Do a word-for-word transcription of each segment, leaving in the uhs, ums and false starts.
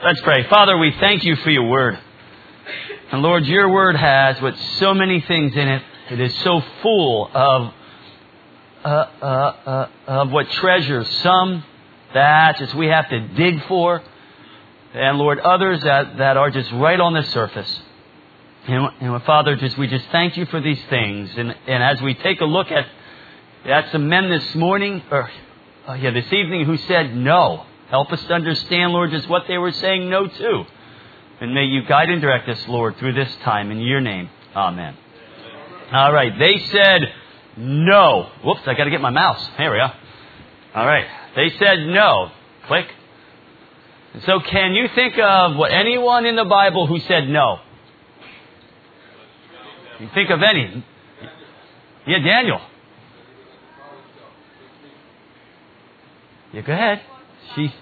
Let's pray. Father, we thank you for your word. And Lord, your word has with so many things in it. It is so full of uh, uh, uh, of what treasures. Some that just we have to dig for. And Lord, others that, that are just right on the surface. And, and Father, just we just thank you for these things. And, and as we take a look at, at some men this morning, or uh, yeah, this evening who said no. Help us to understand, Lord, just what they were saying no to. And may you guide and direct us, Lord, through this time. In your name, amen. All right. They said no. Whoops, I got to get my mouse. Here we go. All right. They said no. Click. And so can you think of what anyone in the Bible who said no? You think of any? Yeah, Daniel. Yeah, go ahead. She.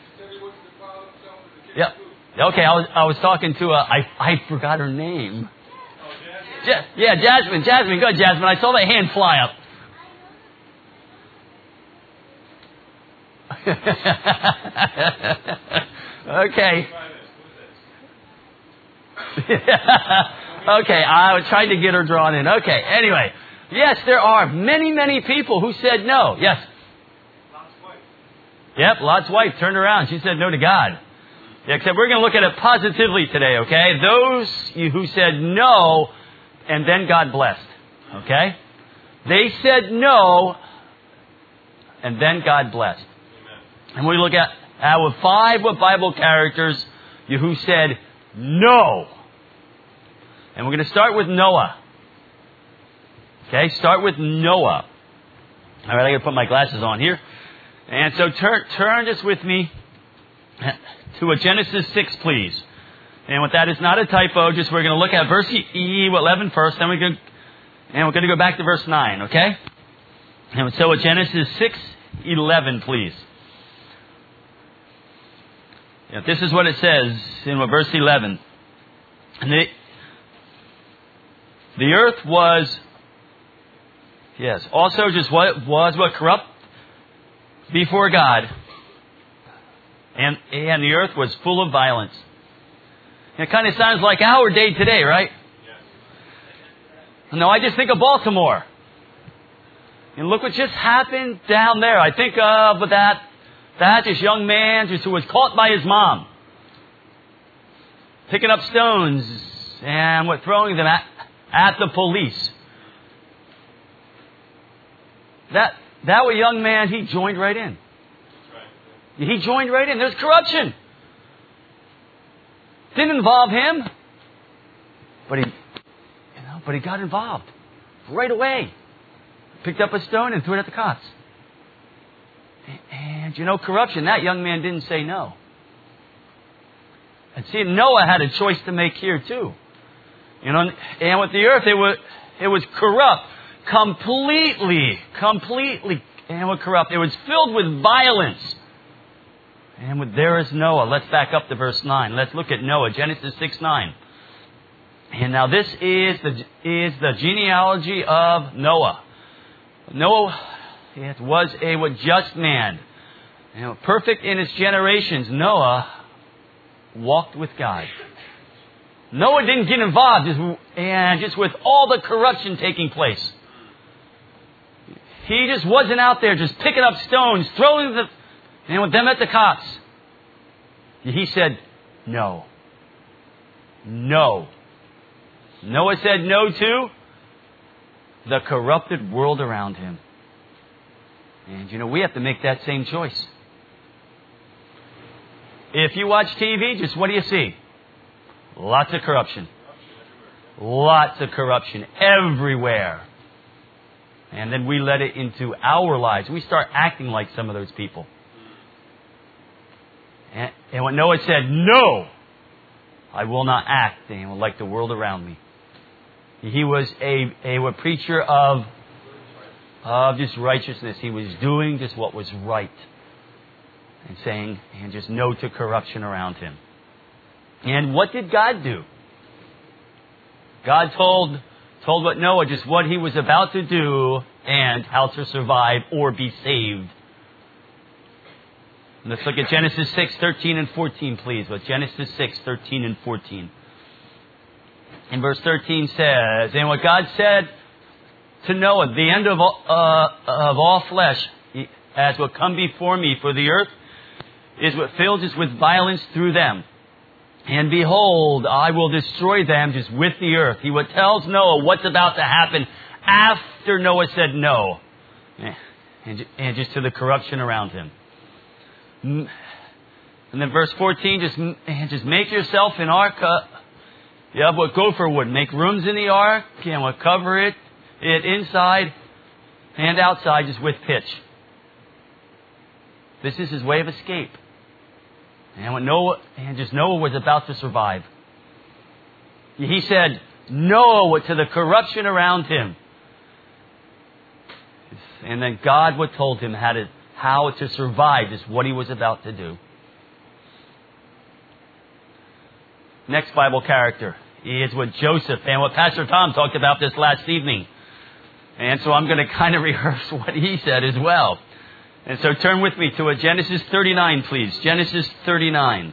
Yep. Okay, I was I was talking to a I I forgot her name. Ja- yeah, Jasmine. Jasmine, go Jasmine. I saw that hand fly up. Okay. Okay, I was trying to get her drawn in. Okay, anyway. Yes, there are many, many people who said no. Yes. Yep, Lot's wife turned around. She said no to God. Yeah, except we're going to look at it positively today, okay? Those who said no, and then God blessed, okay? They said no, and then God blessed. Amen. And we look at our five Bible characters who said no. And we're going to start with Noah. Okay, start with Noah. All right, I got to put my glasses on here. And so turn turn this with me to a Genesis six, please. And what that is not a typo, just we're going to look at verse eleven first, then we're going to, and we're going to go back to verse nine, okay? And so a Genesis six eleven, please. Yeah, this is what it says in verse eleven. And the, the earth was, yes, also just what was what corrupt before God, and and the earth was full of violence. It kind of sounds like our day today, right? Yes. No, I just think of Baltimore. And look what just happened down there. I think of that, that this young man just who was caught by his mom, picking up stones and what throwing them at, at the police. That That young man, he joined right in. He joined right in. There's corruption. Didn't involve him, but he, you know, but he got involved right away. Picked up a stone and threw it at the cops. And you know, corruption. That young man didn't say no. And see, Noah had a choice to make here too. You know, and with the earth, it was it was corrupt. Completely, completely, and was corrupt. It was filled with violence. And with there is Noah. Let's back up to verse nine. Let's look at Noah, Genesis six nine. And now this is the is the genealogy of Noah. Noah it was a just man, you know, perfect in his generations. Noah walked with God. Noah didn't get involved just, and just with all the corruption taking place. He just wasn't out there just picking up stones, throwing the, and with them at the cops. He said, no. No. Noah said no to the corrupted world around him. And you know, we have to make that same choice. If you watch T V, just what do you see? Lots of corruption. Lots of corruption everywhere. And then we let it into our lives. We start acting like some of those people. And, and when Noah said, no, I will not act like the world around me. He was a, a, a preacher of, of just righteousness. He was doing just what was right. And saying, and just no to corruption around him. And what did God do? God told told what Noah just what he was about to do and how to survive or be saved. Let's look at Genesis six, thirteen and fourteen, please. But Genesis six, thirteen and fourteen. And verse thirteen says, and what God said to Noah, the end of all, uh, of all flesh, as will come before me, for the earth is what fills us with violence through them. And behold, I will destroy them just with the earth. He what tells Noah what's about to happen after Noah said no. And, and just to the corruption around him. And then verse fourteen, just, and just make yourself an ark. Uh, you have what gopher wood. Make rooms in the ark and what cover it, it inside and outside just with pitch. This is his way of escape. And when Noah, and just Noah was about to survive. He said no to the corruption around him. And then God would told him how to, how to survive is what he was about to do. Next Bible character is with Joseph. And what Pastor Tom talked about this last evening. And so I'm going to kind of rehearse what he said as well. And so turn with me to a Genesis thirty-nine, please. Genesis thirty-nine.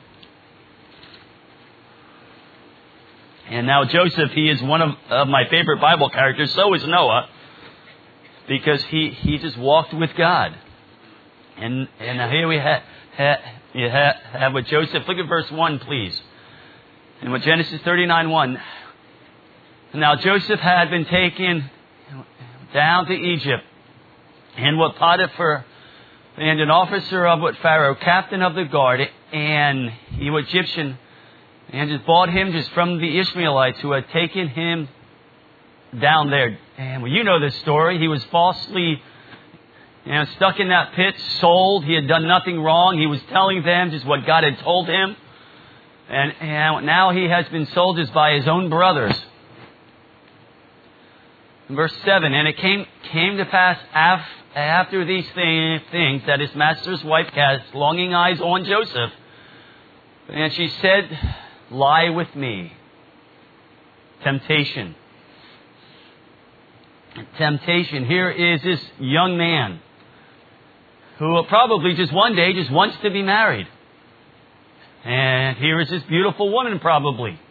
And now Joseph, he is one of, of my favorite Bible characters. So is Noah. Because he, he just walked with God. And and now here we ha, ha, you ha, have with Joseph. Look at verse one, please. And with Genesis thirty-nine, one. Now Joseph had been taken down to Egypt. And what Potiphar, and an officer of what Pharaoh, captain of the guard, and he was Egyptian, and just bought him just from the Ishmaelites who had taken him down there. And well, you know this story. He was falsely, you know, stuck in that pit, sold. He had done nothing wrong. He was telling them just what God had told him. And, and now he has been sold just by his own brothers. Verse seven, and it came came to pass af, after these thing, things that his master's wife cast longing eyes on Joseph. And she said, lie with me. Temptation. Temptation. Here is this young man who probably just one day just wants to be married. And here is this beautiful woman probably.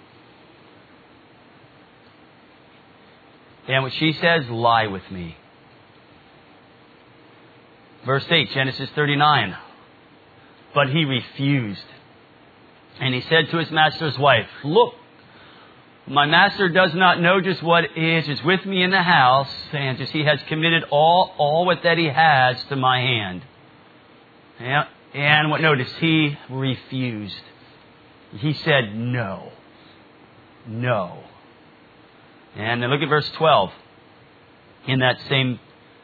And what she says, lie with me. Verse eight, Genesis thirty-nine. But he refused. And he said to his master's wife, look, my master does not know just what is, is with me in the house, and just he has committed all, all what that he has to my hand. Yeah, and what notice, he refused. He said no. No. And then look at verse twelve in that same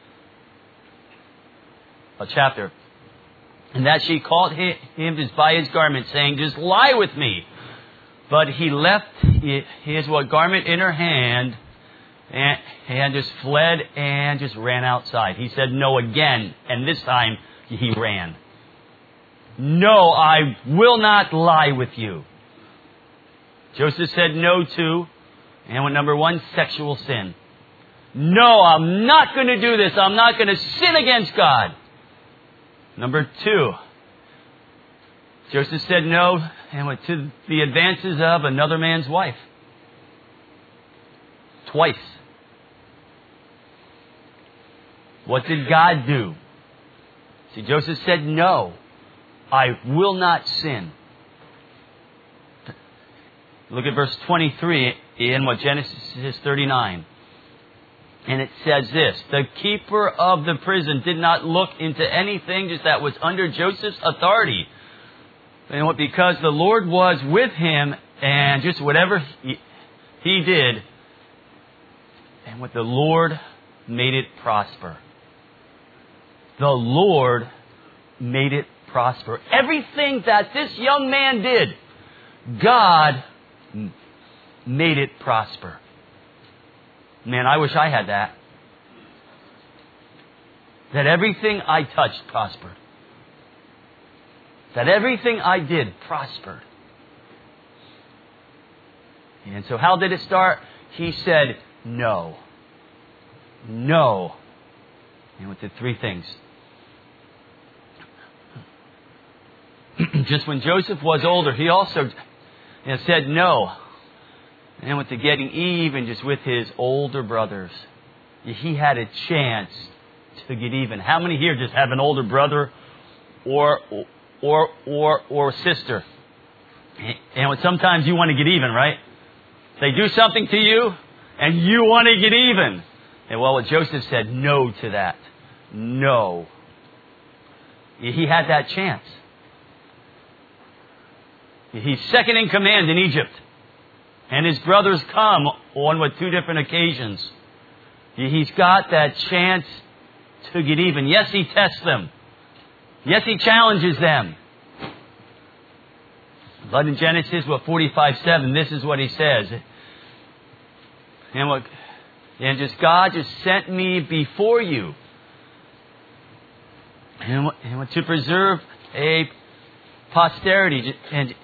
uh, chapter. And that she caught him just by his garment, saying, just lie with me. But he left his what garment in her hand and, and just fled and just ran outside. He said no again, and this time he ran. No, I will not lie with you. Joseph said no to, and what number one, sexual sin. No, I'm not going to do this. I'm not going to sin against God. Number two, Joseph said no and went to the advances of another man's wife. Twice. What did God do? See, Joseph said no, I will not sin. Look at verse twenty-three in what Genesis is thirty-nine. And it says this, the keeper of the prison did not look into anything just that was under Joseph's authority. And what, because the Lord was with him, and just whatever he, he did, and what the Lord made it prosper. The Lord made it prosper. Everything that this young man did, God made it prosper. Man, I wish I had that. That everything I touched prospered. That everything I did prospered. And so how did it start? He said no. No. And with the three things. just when Joseph was older, he also you know, said no. And went to getting even just with his older brothers. He had a chance to get even. How many here just have an older brother or or or or sister? And sometimes you want to get even, right? They do something to you, and you want to get even. And well, what Joseph said no to that. No. He had that chance. He's second in command in Egypt. And his brothers come on with two different occasions. He's got that chance to get even. Yes, he tests them. Yes, he challenges them. But in Genesis, what, forty-five seven, this is what he says. And what, and just God just sent me before you. And, and what, to preserve a posterity and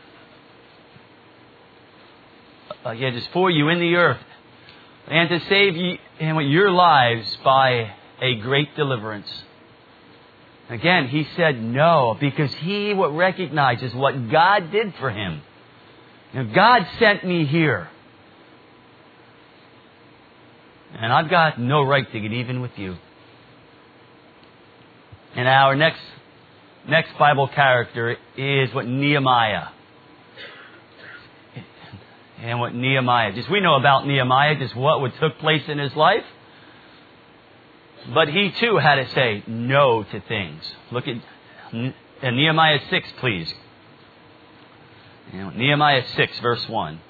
uh, yeah, just for you in the earth, and to save you and what, your lives by a great deliverance. Again, he said no because he what recognizes what God did for him. You know, God sent me here, and I've got no right to get even with you. And our next next Bible character is what Nehemiah. And what Nehemiah, just we know about Nehemiah, just what would took place in his life. But he too had to say no to things. Look at Nehemiah six, please. You know, Nehemiah six, verse one.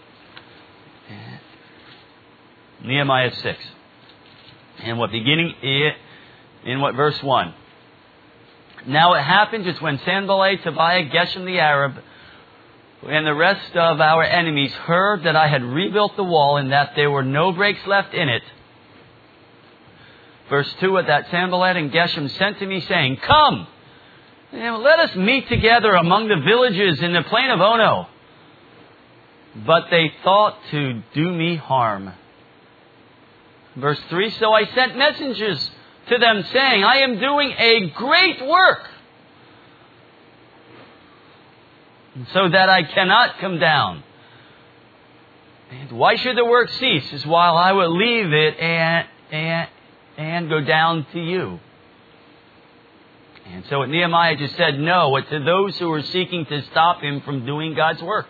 Nehemiah six. And what beginning in, in what verse one. Now it happened just when Sanballat, Tobiah, Geshem the Arab, and the rest of our enemies heard that I had rebuilt the wall and that there were no breaks left in it. Verse two, at that Sanballat and Geshem sent to me, saying, Come, and let us meet together among the villages in the plain of Ono. But they thought to do me harm. Verse three, so I sent messengers to them, saying, I am doing a great work, so that I cannot come down. And why should the work cease? Is while I will leave it and and and go down to you. And so Nehemiah just said no to those who were seeking to stop him from doing God's work.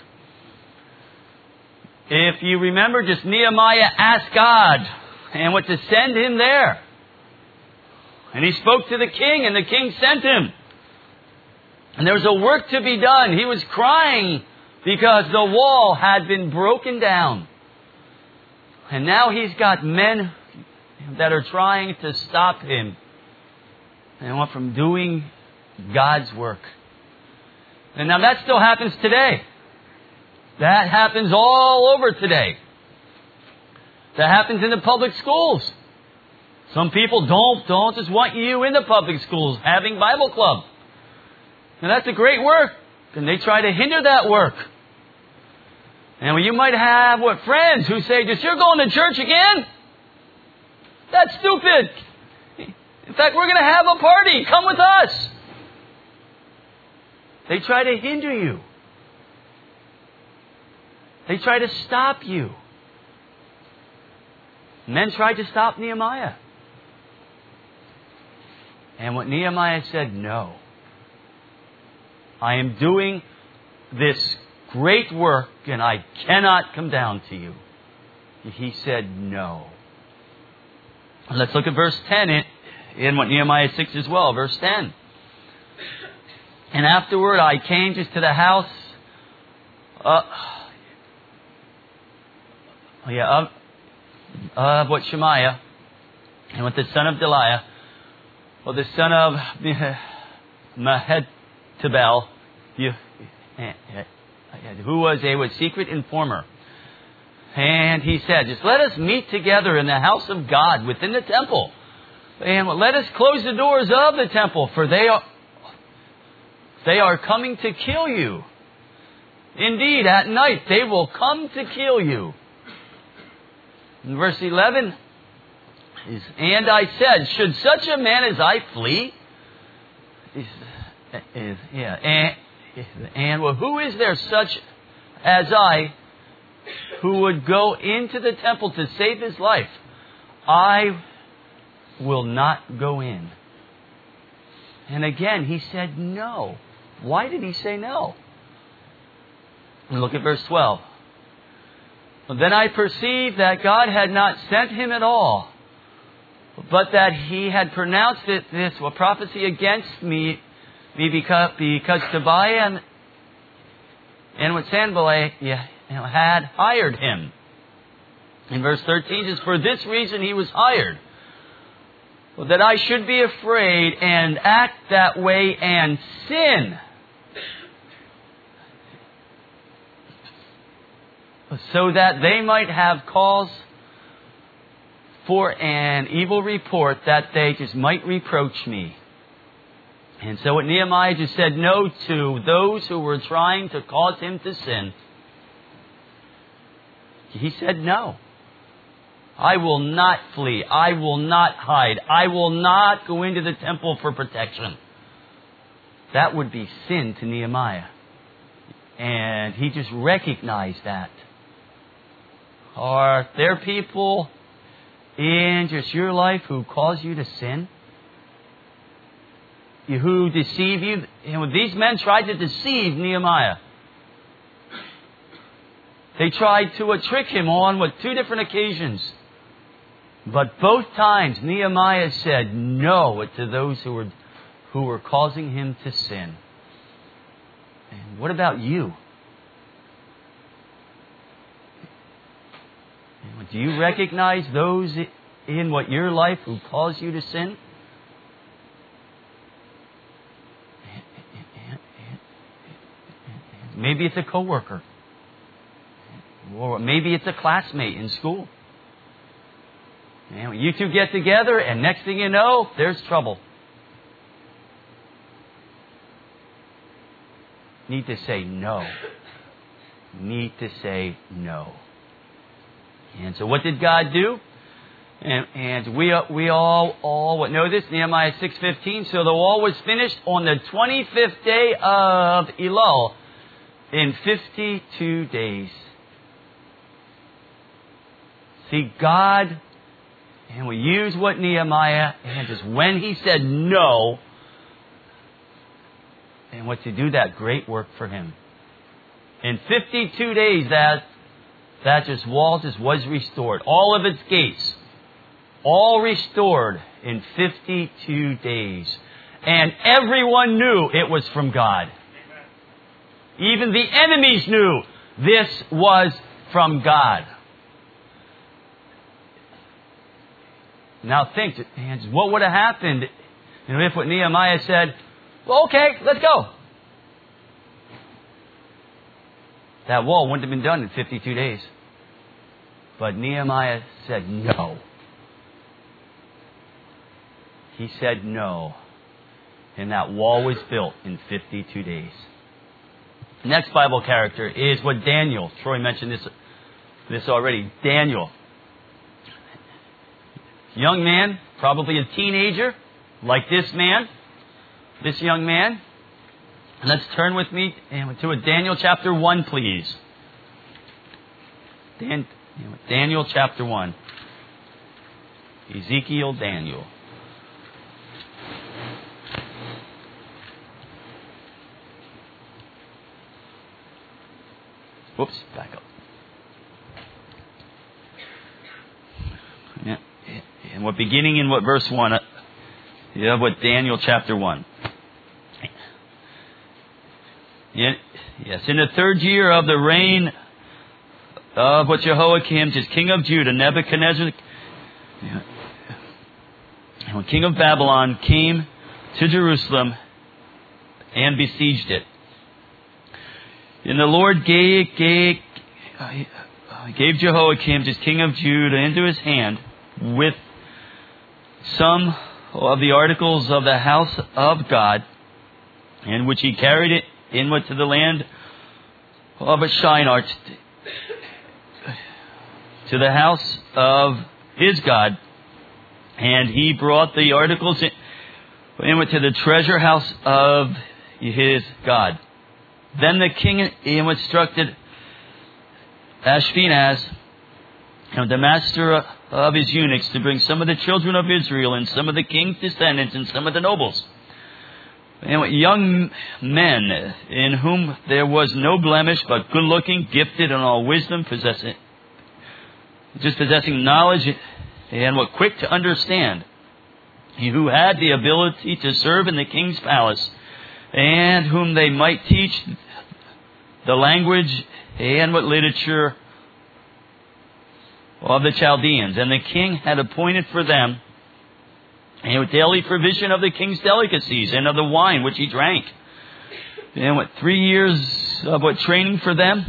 If you remember, just Nehemiah asked God and what to send him there. And he spoke to the king, and the king sent him. And there was a work to be done. He was crying because the wall had been broken down. And now he's got men that are trying to stop him and want from doing God's work. And now that still happens today. That happens all over today. That happens in the public schools. Some people don't, don't just want you in the public schools having Bible club. Now that's a great work. And they try to hinder that work. And you might have what friends who say, just you're going to church again? That's stupid. In fact, we're going to have a party. Come with us. They try to hinder you. They try to stop you. Men tried to stop Nehemiah. And what Nehemiah said, no. I am doing this great work and I cannot come down to you. He said no. Let's look at verse ten in, in what Nehemiah six as well. Verse ten. And afterward I came just to the house uh, yeah, of, of what Shemaiah and with the son of Deliah, well, the son of Mehetabel, who was a was secret informer. And he said, just let us meet together in the house of God within the temple. And let us close the doors of the temple, for they are, they are coming to kill you. Indeed, at night they will come to kill you. In verse eleven, and I said, should such a man as I flee? is, yeah, and, and well, who is there such as I who would go into the temple to save his life? I will not go in. And again, he said no. Why did he say no? And look at verse twelve. Then I perceived that God had not sent him at all, but that he had pronounced it this a prophecy against me, me because, because Tobiah and, and with Sanballat yeah, you know, had hired him. In verse thirteen, it says, for this reason he was hired, that I should be afraid and act that way and sin, so that they might have cause for an evil report, that they just might reproach me. And so what Nehemiah just said no to those who were trying to cause him to sin. He said no. I will not flee. I will not hide. I will not go into the temple for protection. That would be sin to Nehemiah. And he just recognized that. Are there people in just your life who cause you to sin? Who deceive you? And these men tried to deceive Nehemiah. They tried to uh, trick him on with two different occasions. But both times Nehemiah said no to those who were who were causing him to sin. And what about you? Do you recognize those in what your life who cause you to sin? Maybe it's a coworker. Or maybe it's a classmate in school. And you two get together and next thing you know, there's trouble. Need to say no. Need to say no. And so what did God do? And, and we we all all know this, Nehemiah six fifteen. So the wall was finished on the twenty-fifth day of Elul in fifty-two days. See, God, and we use what Nehemiah, and just when he said no, and what to do that great work for him. In fifty-two days, that that just wall just was restored. All of its gates, all restored in fifty-two days. And everyone knew it was from God. Even the enemies knew this was from God. Now think, what would have happened, you know, if what Nehemiah said, well, okay, let's go. That wall wouldn't have been done in fifty-two days. But Nehemiah said no. He said no. And that wall was built in fifty-two days. Next Bible character is what Daniel, Troy mentioned this, this already, Daniel. Young man, probably a teenager, like this man, this young man. Let's turn with me to Daniel chapter one, please. Dan, Daniel chapter one. Ezekiel, Daniel. Whoops, back up. Yeah, and we're beginning in what verse one. Yeah, what Daniel chapter one. Yeah, yes, in the third year of the reign of what Jehoiakim, is king of Judah, Nebuchadnezzar, yeah, when king of Babylon, came to Jerusalem and besieged it. And the Lord gave, gave, gave Jehoiakim, as king of Judah, into his hand with some of the articles of the house of God, in which he carried it inward to the land of Shinar, to the house of his God. And he brought the articles inward to the treasure house of his God. Then the king instructed Ashpenaz, the master of his eunuchs, to bring some of the children of Israel and some of the king's descendants and some of the nobles, and young men in whom there was no blemish, but good-looking, gifted in all wisdom, possessing just possessing knowledge and were quick to understand, who had the ability to serve in the king's palace, and whom they might teach the language and what literature of the Chaldeans. And the king had appointed for them a daily provision of the king's delicacies and of the wine which he drank. And what three years of what training for them,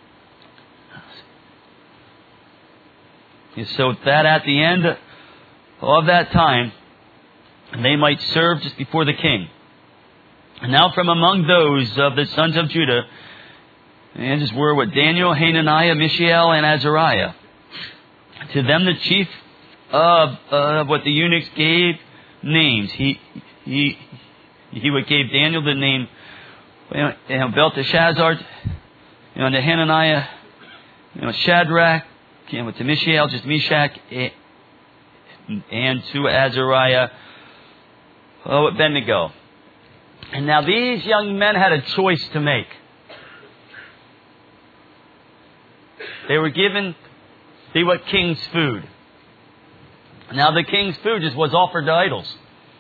so that at the end of that time they might serve just before the king. And now from among those of the sons of Judah, and just were what Daniel, Hananiah, Mishael, and Azariah. To them the chief of uh, what the eunuchs gave names. He he he would gave Daniel the name, you know, Belteshazzar, you know, to Hananiah, you know, Shadrach, you know, to Mishael, just Meshach, and to Azariah, oh, Abednego. And now these young men had a choice to make. They were given the what king's food. Now the king's food just was offered to idols.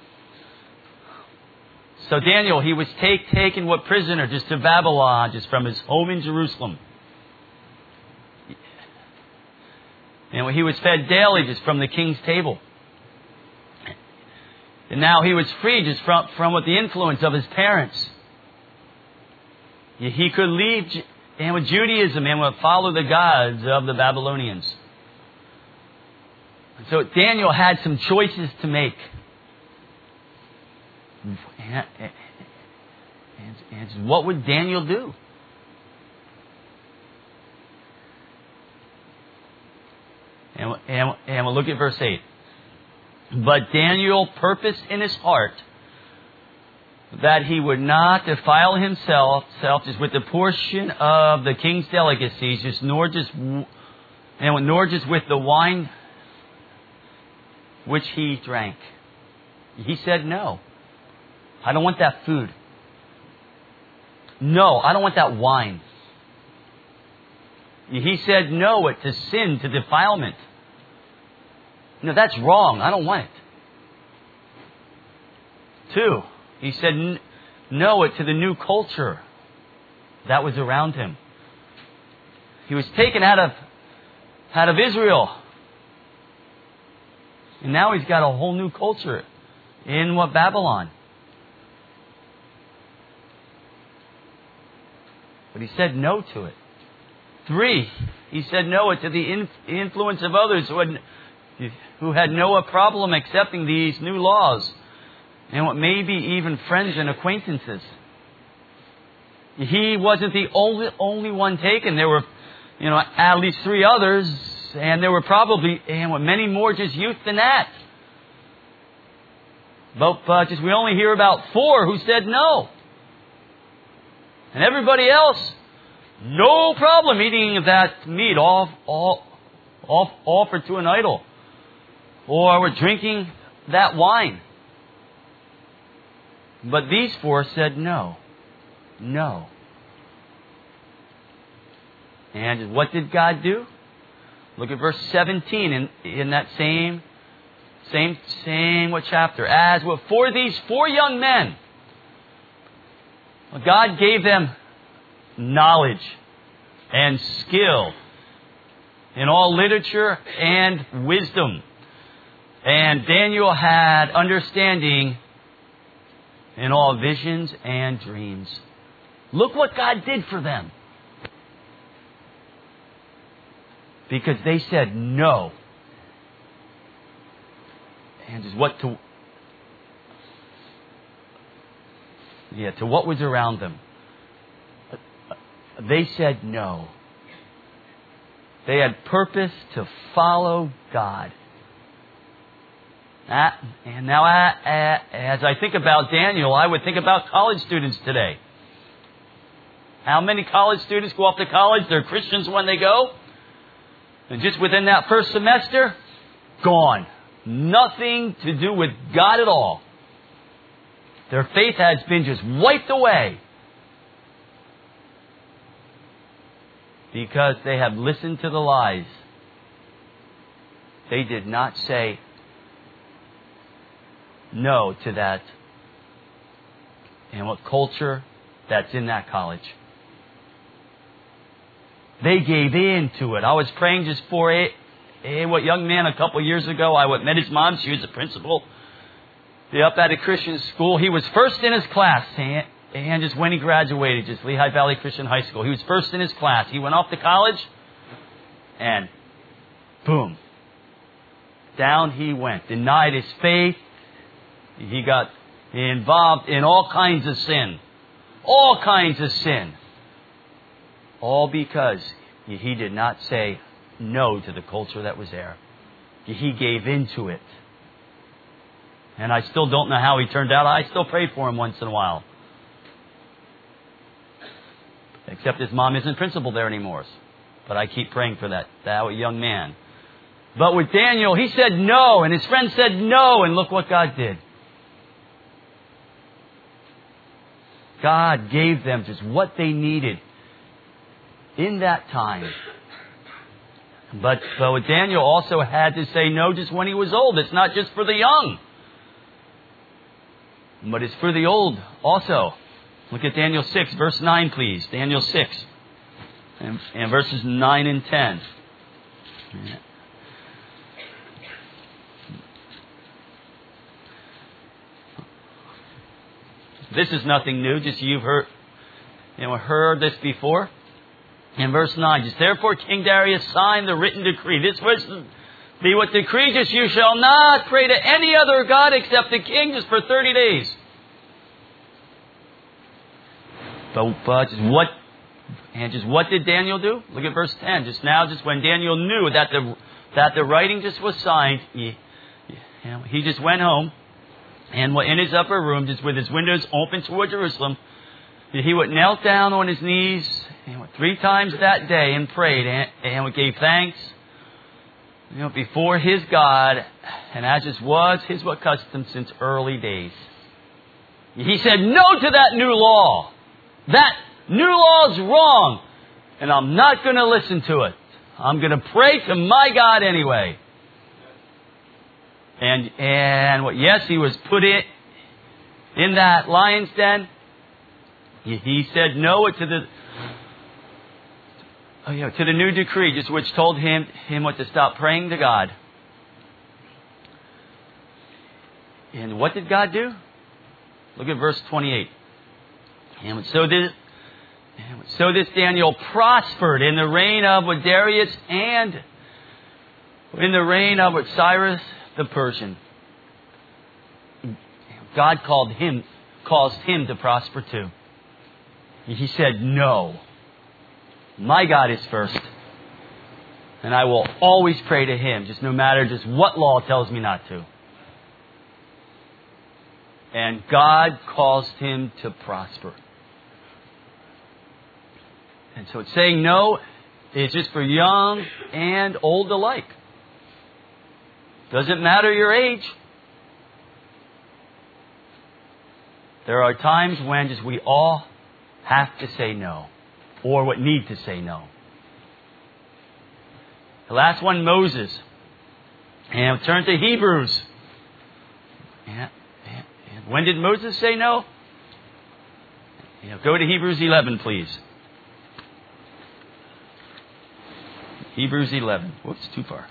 So Daniel, he was take, taken what prisoner just to Babylon, just from his home in Jerusalem. And he was fed daily just from the king's table. And now he was free just from, from what the influence of his parents. He could leave and with Judaism and would follow the gods of the Babylonians. So Daniel had some choices to make. And, and, and what would Daniel do? And, and, and we'll look at verse eight. But Daniel purposed in his heart that he would not defile himself self just with the portion of the king's delicacies, just nor just and nor just with the wine which he drank. He said, no, I don't want that food. No, I don't want that wine. He said no it to sin, to defilement. No, that's wrong. I don't want it. Two, he said no it to the new culture that was around him. He was taken out of, out of Israel. And now he's got a whole new culture in what Babylon. But he said no to it. Three, he said no to the influence of others who had, who had no problem accepting these new laws, and what maybe even friends and acquaintances. He wasn't the only only one taken. There were, you know, at least three others, and there were probably and what many more just youth than that. But uh, just we only hear about four who said no, and everybody else, no problem eating that meat off, off, off, offered to an idol, or were drinking that wine. But these four said no, no. And what did God do? Look at verse seventeen in, in that same, same, same what chapter? As well, for these four young men, God gave them knowledge and skill in all literature and wisdom. And Daniel had understanding in all visions and dreams. Look what God did for them. Because they said no. And just what to Yeah, to what was around them. They said no. They had purpose to follow God. Uh, and now, I, uh, as I think about Daniel, I would think about college students today. How many college students go off to college? They're Christians when they go. And just within that first semester, gone. Nothing to do with God at all. Their faith has been just wiped away. Because they have listened to the lies. They did not say no to that and what culture that's in that college. They gave in to it. I was praying just for a, a what young man a couple years ago. I met his mom. She was a principal. Up at a Christian school. He was first in his class. And, and just when he graduated, just Lehigh Valley Christian High School, he was first in his class. He went off to college. And boom. Down he went. Denied his faith. He got involved in all kinds of sin. All kinds of sin. All because he did not say no to the culture that was there. He gave in to it. And I still don't know how he turned out. I still pray for him once in a while. Except his mom isn't principal there anymore. But I keep praying for that, that young man. But with Daniel, he said no. And his friends said no. And look what God did. God gave them just what they needed in that time. But, but Daniel also had to say no just when he was old. It's not just for the young. But it's for the old also. Look at Daniel six, verse nine, please. Daniel six. And, and verses nine and ten. This is nothing new. Just you've heard, you know, heard this before. In verse nine, just therefore King Darius signed the written decree. This was be what decree, just you shall not pray to any other God except the king, just for thirty days. But, but just what, and just what did Daniel do? Look at verse ten. Just now, just when Daniel knew that the that the writing just was signed, he, you know, he just went home, and in his upper room, just with his windows open toward Jerusalem, he would knelt down on his knees you know, three times that day and prayed and, and gave thanks. You know, before his God, and as it was his what custom since early days. He said no to that new law. That new law is wrong, and I'm not going to listen to it. I'm going to pray to my God anyway. And and what? Yes, he was put in in that lion's den. He, he said no to the. Oh, you know, to the new decree, just which told him him what to stop praying to God. And what did God do? Look at verse twenty-eight. And so this, so this Daniel prospered in the reign of Darius and in the reign of Cyrus the Persian. God called him, caused him to prosper too. He said no. My God is first. And I will always pray to Him, just no matter just what law tells me not to. And God caused him to prosper. And so it's saying no, it's just for young and old alike. Doesn't matter your age. There are times when just we all have to say no. Or what need to say no. The last one, Moses. And turn to Hebrews. Yeah, yeah, yeah. When did Moses say no? You know, go to Hebrews eleven, please. Hebrews eleven. Whoops, too far.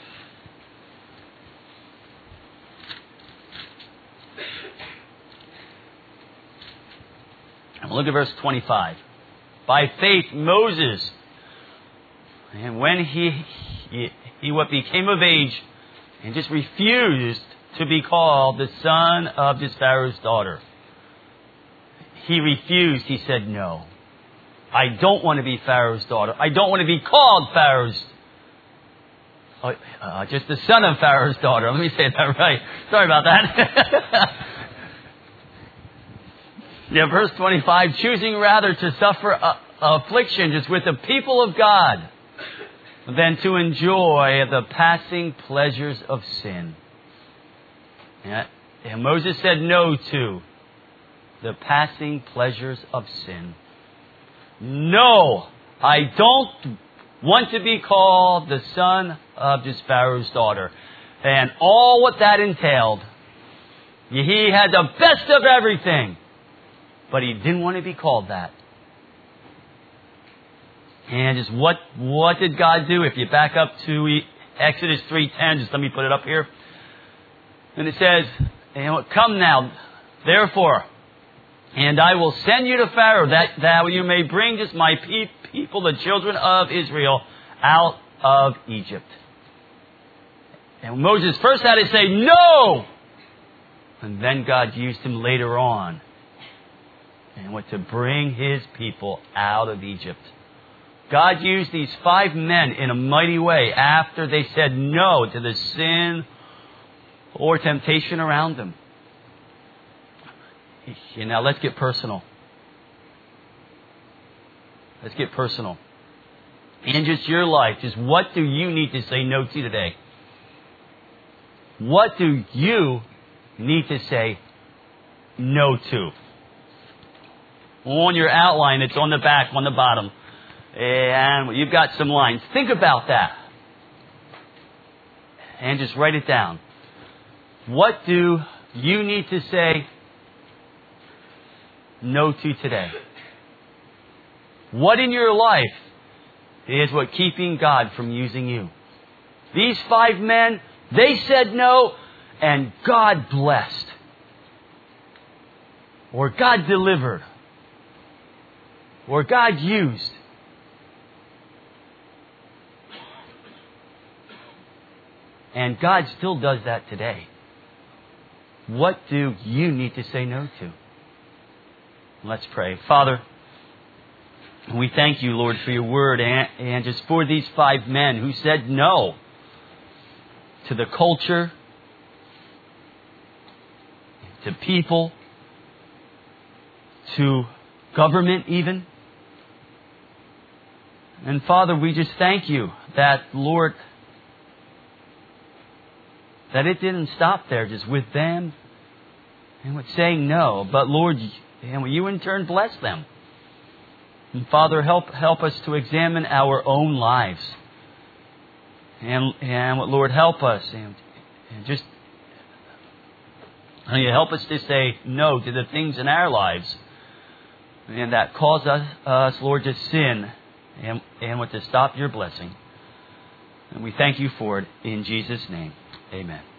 And look at verse twenty-five. By faith, Moses, and when he, he, he what became of age, and just refused to be called the son of this Pharaoh's daughter. He refused. He said, no. I don't want to be Pharaoh's daughter. I don't want to be called Pharaoh's Oh, uh, just the son of Pharaoh's daughter. Let me say that right. Sorry about that. Yeah, verse twenty-five, choosing rather to suffer uh, affliction just with the people of God than to enjoy the passing pleasures of sin. Yeah, and Moses said no to the passing pleasures of sin. No, I don't want to be called the son of just Pharaoh's daughter. And all what that entailed. He had the best of everything. But he didn't want to be called that. And just what what did God do? If you back up to Exodus three ten, just let me put it up here. And it says, come now, therefore, and I will send you to Pharaoh, that, that you may bring just my pe- people, the children of Israel, out of Egypt. And Moses first had to say, no! And then God used him later on. And what to bring His people out of Egypt. God used these five men in a mighty way after they said no to the sin or temptation around them. You know, let's get personal. Let's get personal. In just your life, just what do you need to say no to today? What do you need to say no to? On your outline, it's on the back, on the bottom. And you've got some lines. Think about that. And just write it down. What do you need to say no to today? What in your life is what keeping God from using you? These five men, they said no, and God blessed. Or God delivered. Or God used. And God still does that today. What do you need to say no to? Let's pray. Father, we thank you, Lord, for your word and, and just for these five men who said no to the culture, to people, to government even. And Father, we just thank you that, Lord, that it didn't stop there just with them and with saying no. But Lord, and you in turn bless them. And Father, help help us to examine our own lives. And, and Lord, help us. And, and just and you help us to say no to the things in our lives. And that cause us, us Lord, to sin. And, and what to stop your blessing. And we thank you for it in Jesus' name. Amen.